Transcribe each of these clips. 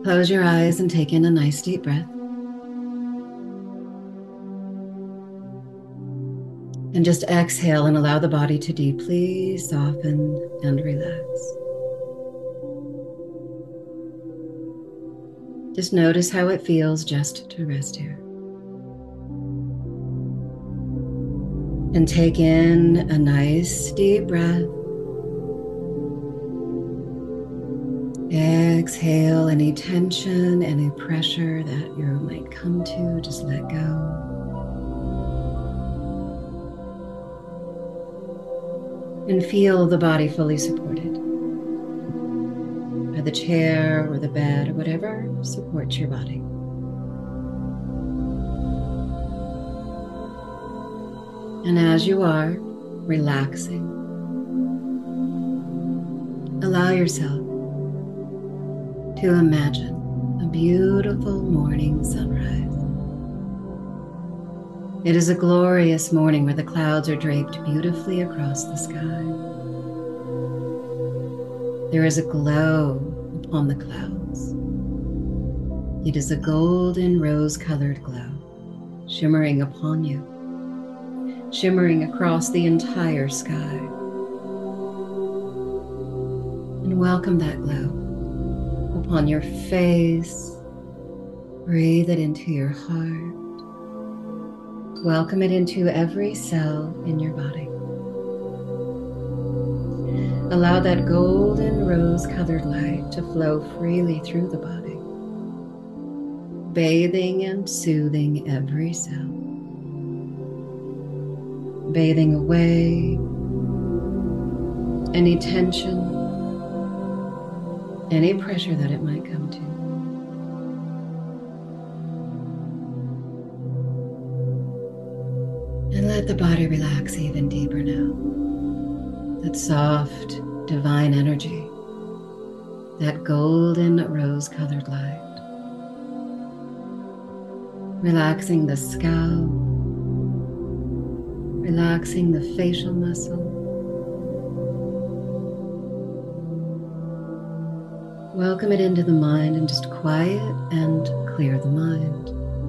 Close your eyes and take in a nice deep breath. And just exhale and allow the body to deeply soften and relax. Just notice how it feels just to rest here. And take in a nice deep breath. Exhale any tension, any pressure that you might come to, just let go. And feel the body fully supported by the chair or the bed or whatever supports your body. And as you are relaxing, allow yourself to imagine a beautiful morning sunrise. It is a glorious morning where the clouds are draped beautifully across the sky. There is a glow upon the clouds. It is a golden rose-colored glow shimmering upon you, shimmering across the entire sky. And welcome that glow upon your face. Breathe it into your heart. Welcome it into every cell in your body. Allow that golden rose-colored light to flow freely through the body, bathing and soothing every cell, bathing away any tension, any pressure that it might come to. And let the body relax even deeper now. That soft, divine energy, that golden rose-colored light, relaxing the scalp, relaxing the facial muscle. Welcome it into the mind and just quiet and clear the mind.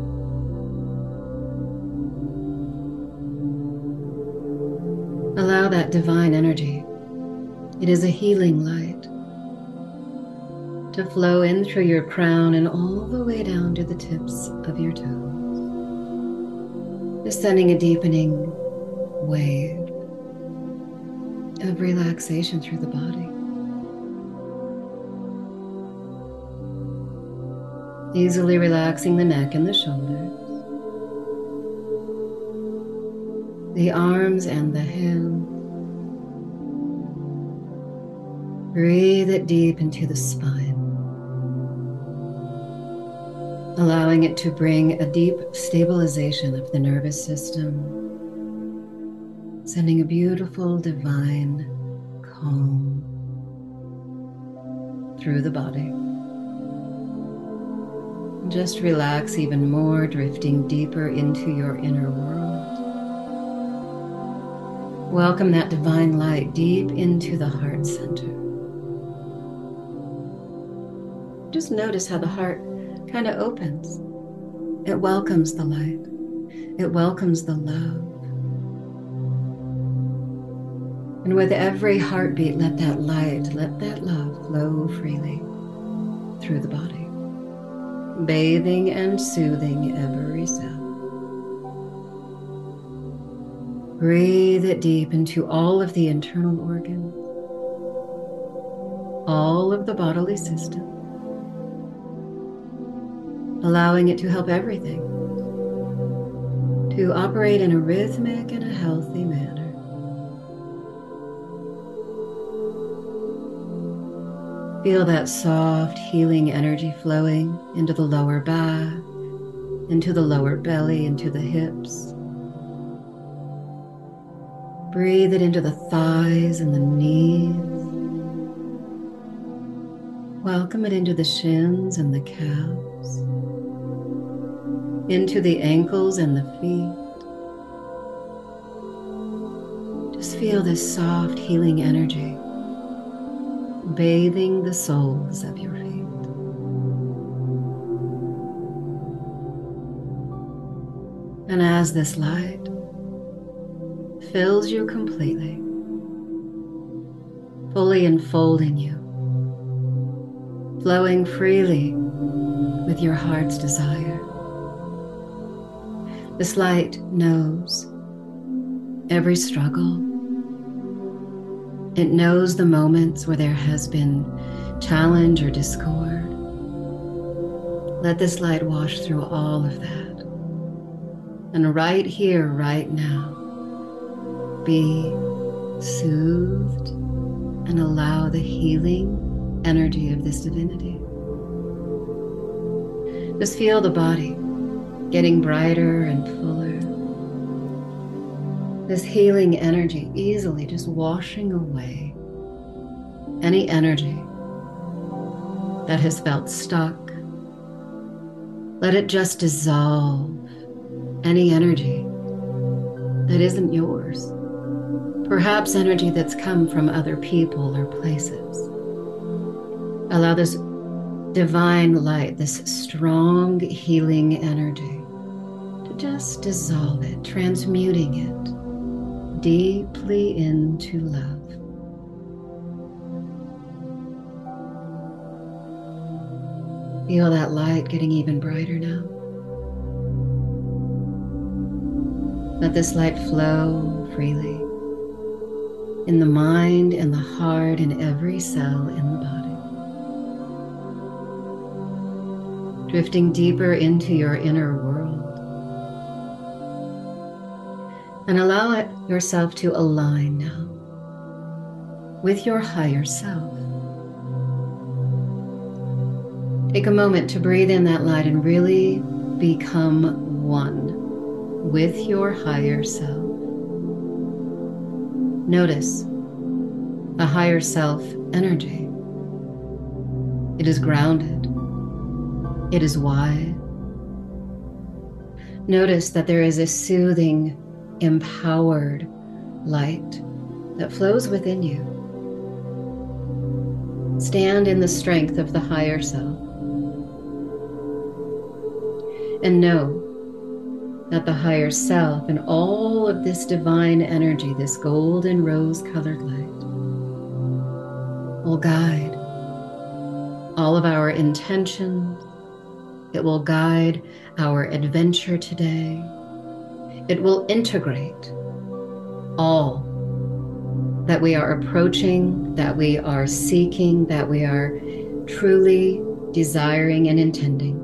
Allow that divine energy, it is a healing light, to flow in through your crown and all the way down to the tips of your toes, just sending a deepening wave of relaxation through the body. Easily relaxing the neck and the shoulders, the arms and the hands. Breathe it deep into the spine, allowing it to bring a deep stabilization of the nervous system, sending a beautiful divine calm through the body. Just relax even more, drifting deeper into your inner world. Welcome that divine light deep into the heart center. Just notice how the heart kind of opens. It welcomes the light. It welcomes the love. And with every heartbeat, let that light, let that love flow freely through the body, bathing and soothing every cell. Breathe it deep into all of the internal organs, all of the bodily system, allowing it to help everything to operate in a rhythmic and a healthy manner. Feel that soft healing energy flowing into the lower back, into the lower belly, into the hips. Breathe it into the thighs and the knees. Welcome it into the shins and the calves, into the ankles and the feet. Just feel this soft healing energy bathing the soles of your feet. And as this light fills you completely, fully enfolding you, flowing freely with your heart's desire, this light knows every struggle. It knows the moments where there has been challenge or discord. Let this light wash through all of that. And right here, right now, be soothed and allow the healing energy of this divinity. Just feel the body getting brighter and fuller. This healing energy easily just washing away any energy that has felt stuck. Let it just dissolve any energy that isn't yours. Perhaps energy that's come from other people or places. Allow this divine light, this strong healing energy, to just dissolve it, transmuting it deeply into love. Feel that light getting even brighter now. Let this light flow freely in the mind and the heart and every cell in the body. Drifting deeper into your inner world. And allow yourself to align now with your higher self. Take a moment to breathe in that light and really become one with your higher self. Notice the higher self energy. It is grounded. It is wide. Notice that there is a soothing, empowered light that flows within you. Stand in the strength of the higher self. And know that the higher self and all of this divine energy, this golden rose-colored light, will guide all of our intentions. It will guide our adventure today. It will integrate all that we are approaching, that we are seeking, that we are truly desiring and intending.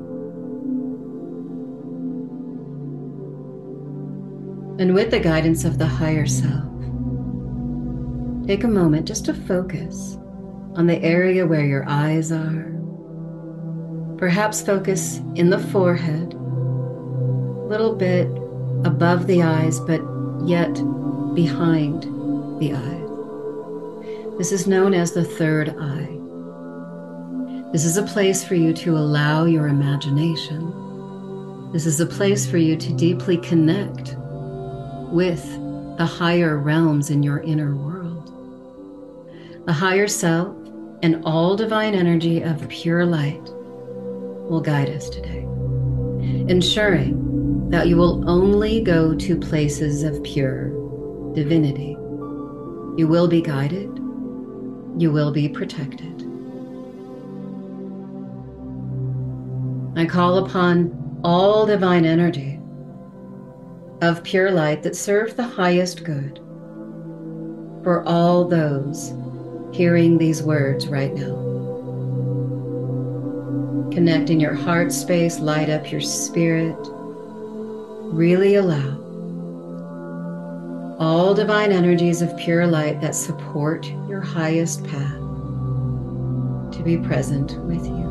And with the guidance of the higher self, take a moment just to focus on the area where your eyes are. Perhaps focus in the forehead, a little bit above the eyes, but yet behind the eyes. This is known as the third eye. This is a place for you to allow your imagination. This is a place for you to deeply connect with the higher realms in your inner world. The higher self and all divine energy of pure light will guide us today, ensuring that you will only go to places of pure divinity. You will be guided. You will be protected. I call upon all divine energy of pure light that serves the highest good for all those hearing these words right now. Connect in your heart space, light up your spirit. Really allow all divine energies of pure light that support your highest path to be present with you.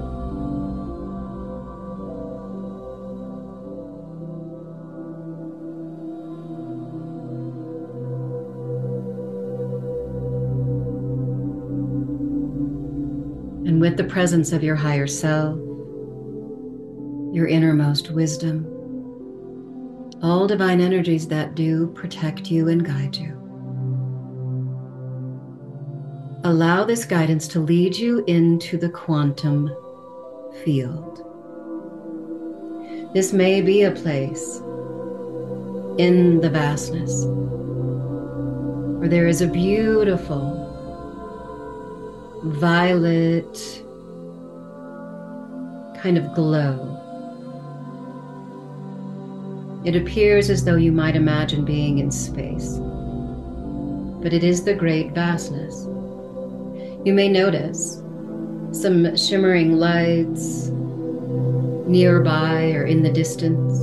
And with the presence of your higher self, your innermost wisdom, all divine energies that do protect you and guide you, allow this guidance to lead you into the quantum field. This may be a place in the vastness, where there is a beautiful violet kind of glow. It appears as though you might imagine being in space, but it is the great vastness. You may notice some shimmering lights nearby or in the distance,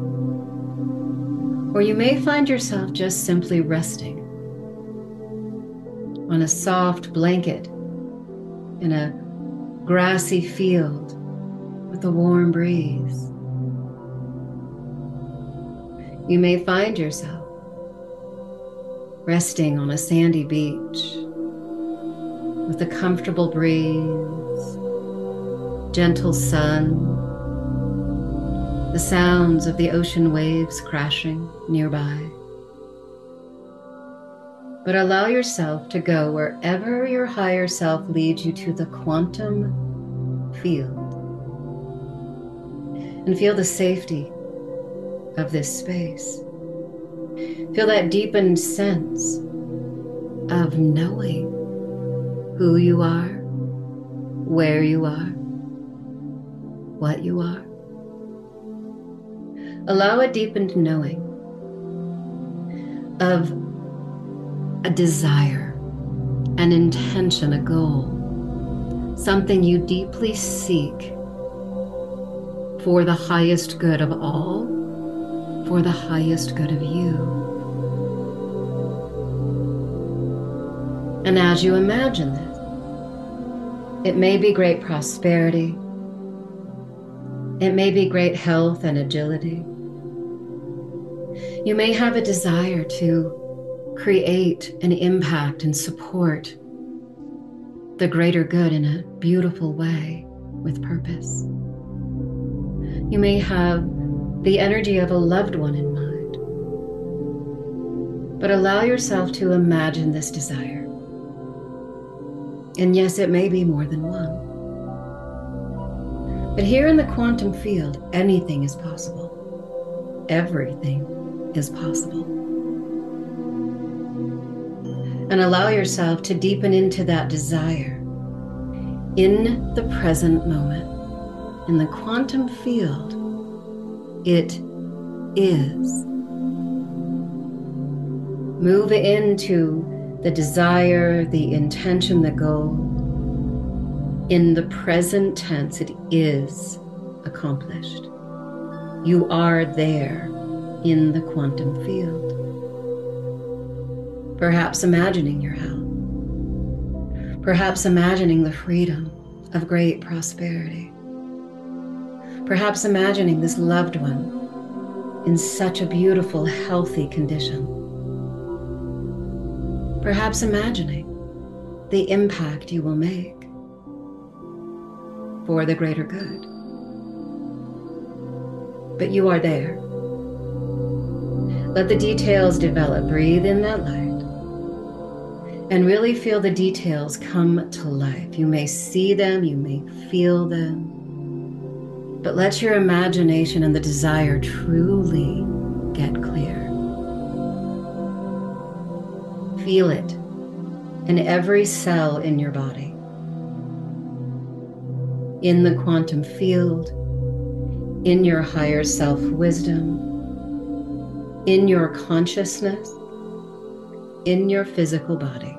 or you may find yourself just simply resting on a soft blanket in a grassy field with a warm breeze. You may find yourself resting on a sandy beach with a comfortable breeze, gentle sun, the sounds of the ocean waves crashing nearby. But allow yourself to go wherever your higher self leads you to the quantum field, and feel the safety of this space. Feel that deepened sense of knowing who you are, where you are, what you are. Allow a deepened knowing of a desire, an intention, a goal, something you deeply seek for the highest good of all, for the highest good of you. And as you imagine this, it may be great prosperity, it may be great health and agility. You may have a desire to create an impact and support the greater good in a beautiful way with purpose. You may have the energy of a loved one in mind, but allow yourself to imagine this desire. And yes, it may be more than one. But here in the quantum field, anything is possible. Everything is possible. And allow yourself to deepen into that desire in the present moment. In the quantum field, it is. Move into the desire, the intention, the goal. In the present tense, it is accomplished. You are there in the quantum field. Perhaps imagining your health. Perhaps imagining the freedom of great prosperity. Perhaps imagining this loved one in such a beautiful, healthy condition. Perhaps imagining the impact you will make for the greater good. But you are there. Let the details develop. Breathe in that light and really feel the details come to life. You may see them, you may feel them, but let your imagination and the desire truly get clear. Feel it in every cell in your body. In the quantum field, in your higher self wisdom, in your consciousness, in your physical body.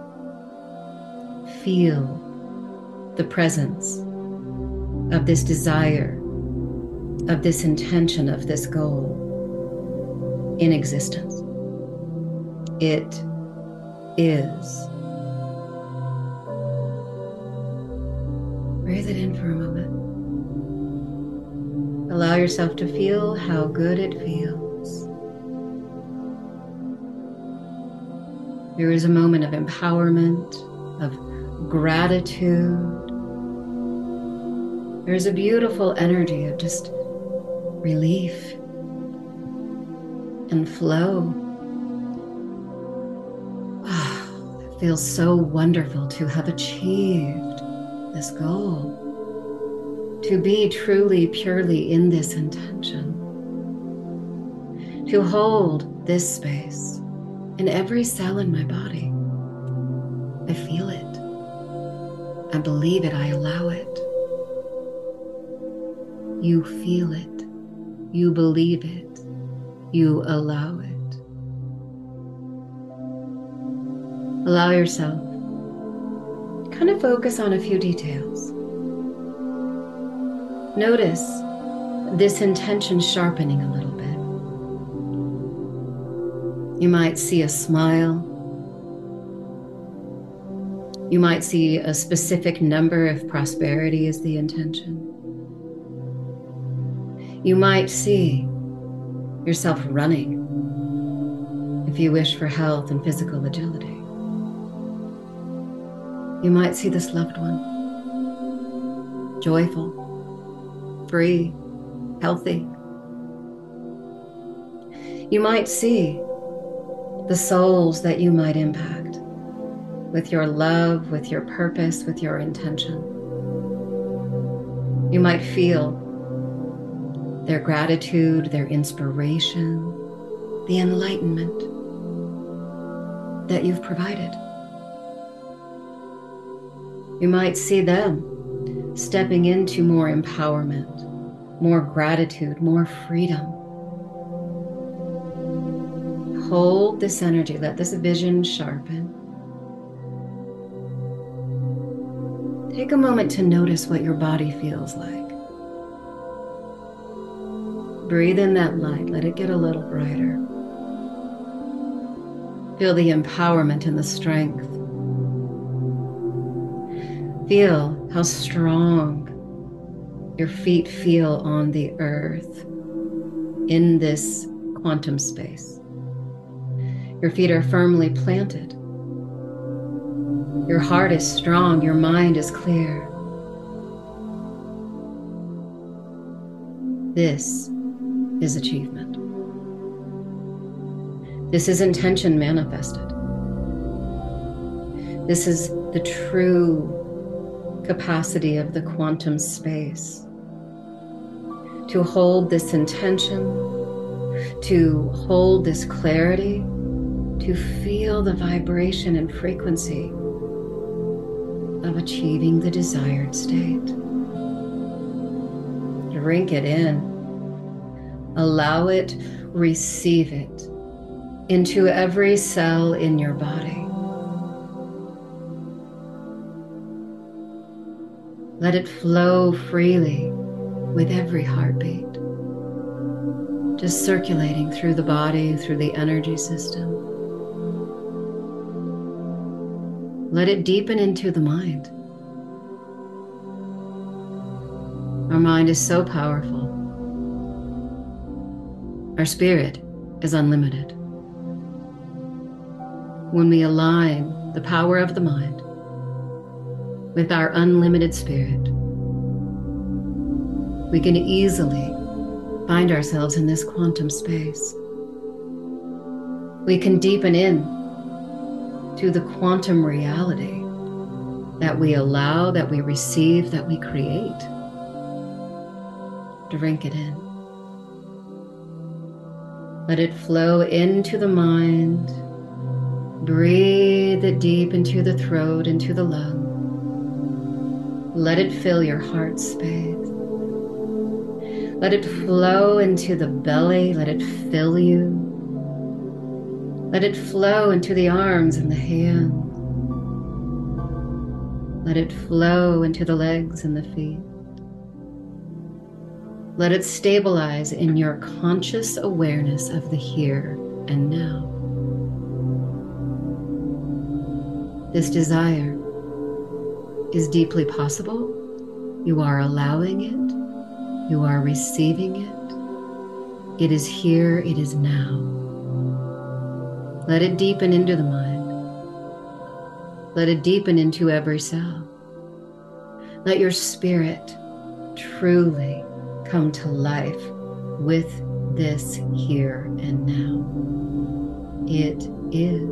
Feel the presence of this desire, of this intention, of this goal in existence. It is. Breathe it in for a moment. Allow yourself to feel how good it feels. There is a moment of empowerment, of gratitude. There's a beautiful energy of just relief and flow. It feels so wonderful to have achieved this goal, to be truly, purely in this intention, to hold this space in every cell in my body. I feel it. I believe it. I allow it. You feel it. You believe it. You allow it. Allow yourself to kind of focus on a few details. Notice this intention sharpening a little bit. You might see a smile. You might see a specific number if prosperity is the intention. You might see yourself running if you wish for health and physical agility. You might see this loved one, joyful, free, healthy. You might see the souls that you might impact with your love, with your purpose, with your intention. You might feel their gratitude, their inspiration, the enlightenment that you've provided. You might see them stepping into more empowerment, more gratitude, more freedom. Hold this energy, let this vision sharpen. Take a moment to notice what your body feels like. Breathe in that light, let it get a little brighter. Feel the empowerment and the strength. Feel how strong your feet feel on the earth in this quantum space. Your feet are firmly planted. Your heart is strong, your mind is clear. This is achievement. This is intention manifested. This is the true capacity of the quantum space to hold this intention, to hold this clarity, to feel the vibration and frequency of achieving the desired state. Drink it in, allow it, receive it into every cell in your body. Let it flow freely with every heartbeat, just circulating through the body, through the energy system. Let it deepen into the mind. Our mind is so powerful. Our spirit is unlimited. When we align the power of the mind with our unlimited spirit, we can easily find ourselves in this quantum space. We can deepen in to the quantum reality that we allow, that we receive, that we create. Drink it in. Let it flow into the mind. Breathe it deep into the throat, into the lungs. Let it fill your heart space. Let it flow into the belly. Let it fill you. Let it flow into the arms and the hands. Let it flow into the legs and the feet. Let it stabilize in your conscious awareness of the here and now. This desire is deeply possible. You are allowing it. You are receiving it. It is here. It is now. Let it deepen into the mind. Let it deepen into every cell. Let your spirit truly come to life with this here and now. It is.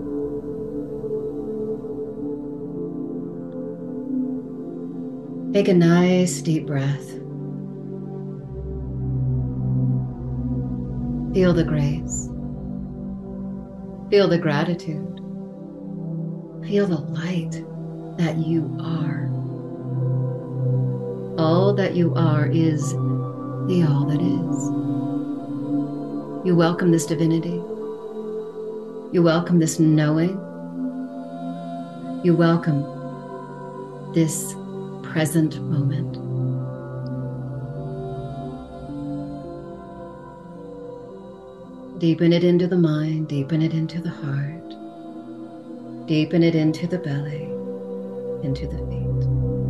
Take a nice deep breath. Feel the grace. Feel the gratitude. Feel the light that you are. All that you are is the all that is. You welcome this divinity. You welcome this knowing. You welcome this present moment. Deepen it into the mind, deepen it into the heart, deepen it into the belly, into the feet.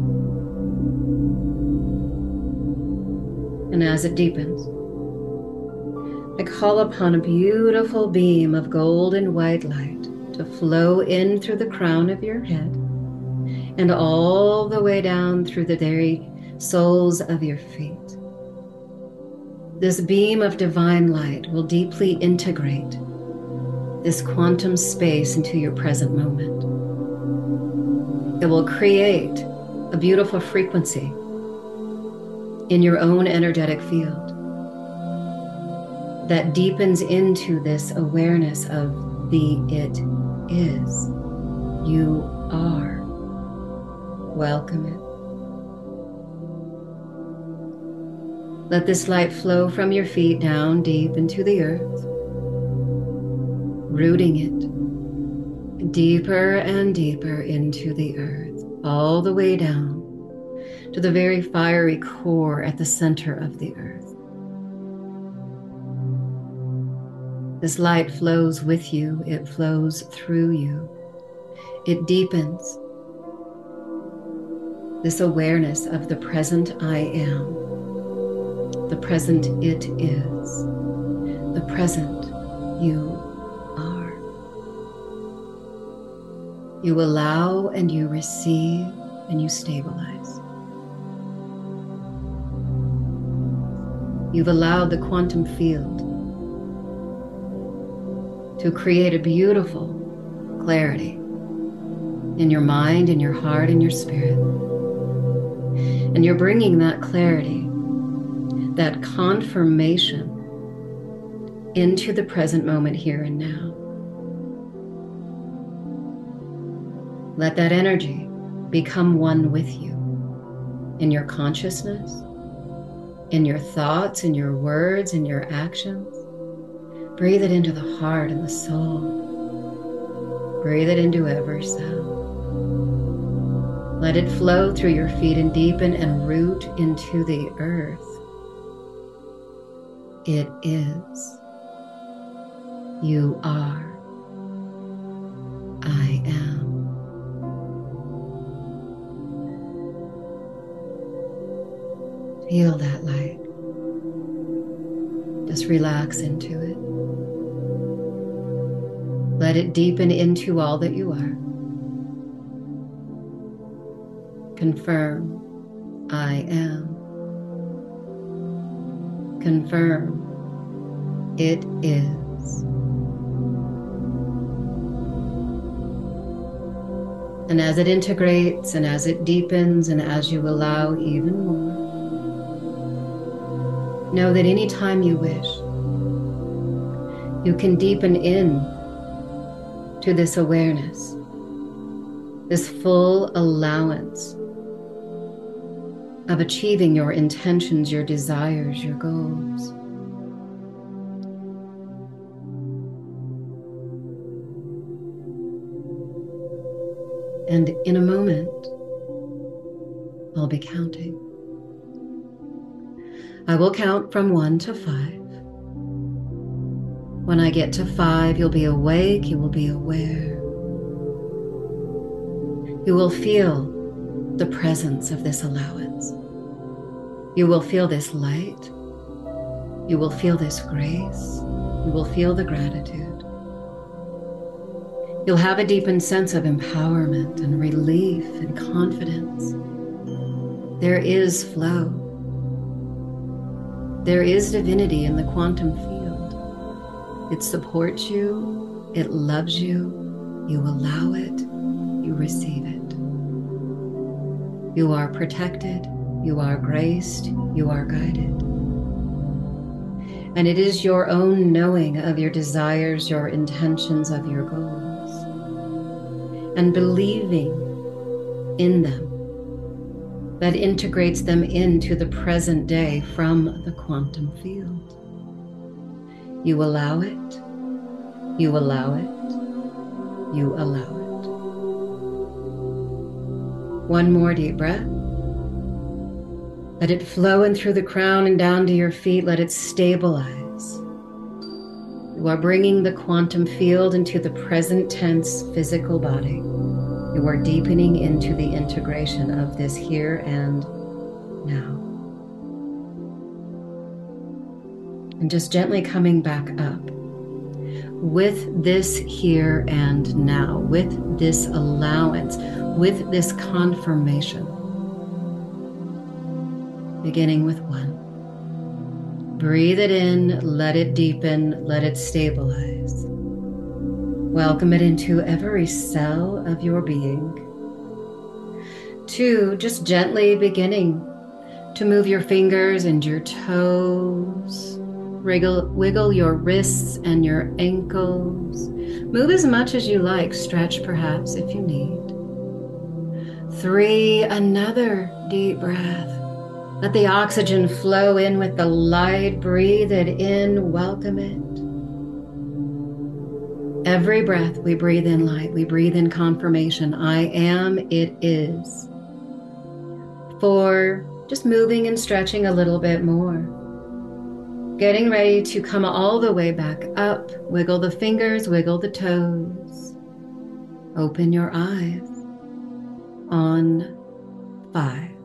And as it deepens, I call upon a beautiful beam of golden white light to flow in through the crown of your head and all the way down through the very soles of your feet. This beam of divine light will deeply integrate this quantum space into your present moment. It will create a beautiful frequency in your own energetic field that deepens into this awareness of the it is. You are. Welcome it. Let this light flow from your feet down deep into the earth, rooting it deeper and deeper into the earth, all the way down to the very fiery core at the center of the earth. This light flows with you, it flows through you, it deepens this awareness of the present I am. The present it is. The present you are. You allow and you receive and you stabilize. You've allowed the quantum field to create a beautiful clarity in your mind, in your heart, in your spirit. And you're bringing that clarity, that confirmation into the present moment here and now. Let that energy become one with you in your consciousness, in your thoughts, in your words, in your actions. Breathe it into the heart and the soul. Breathe it into every cell. Let it flow through your feet and deepen and root into the earth. It is. You are. I am. Feel that light. Just relax into it. Let it deepen into all that you are. Confirm, I am. Confirm, it is. And as it integrates and as it deepens and as you allow even more, know that anytime you wish, you can deepen in to this awareness, this full allowance of achieving your intentions, your desires, your goals. And in a moment, I'll be counting. I will count from 1 to 5. When I get to 5, you'll be awake, you will be aware. You will feel the presence of this allowance. You will feel this light. You will feel this grace. You will feel the gratitude. You'll have a deepened sense of empowerment and relief and confidence. There is flow. There is divinity in the quantum field. It supports you. It loves you. You allow it. You receive it. You are protected. You are graced. You are guided. And it is your own knowing of your desires, your intentions, of your goals, and believing in them that integrates them into the present day from the quantum field. You allow it, you allow it, you allow it. One more deep breath. Let it flow in through the crown and down to your feet. Let it stabilize. You are bringing the quantum field into the present tense physical body. You are deepening into the integration of this here and now. And just gently coming back up with this here and now, with this allowance, with this confirmation. Beginning with 1. Breathe it in, let it deepen, let it stabilize. Welcome it into every cell of your being. 2, just gently beginning to move your fingers and your toes. Wiggle your wrists and your ankles. Move as much as you like. Stretch perhaps if you need. 3, another deep breath. Let the oxygen flow in with the light. Breathe it in. Welcome it. Every breath we breathe in light. We breathe in confirmation. I am, it is. 4, just moving and stretching a little bit more. Getting ready to come all the way back up. Wiggle the fingers, wiggle the toes. Open your eyes. On 5.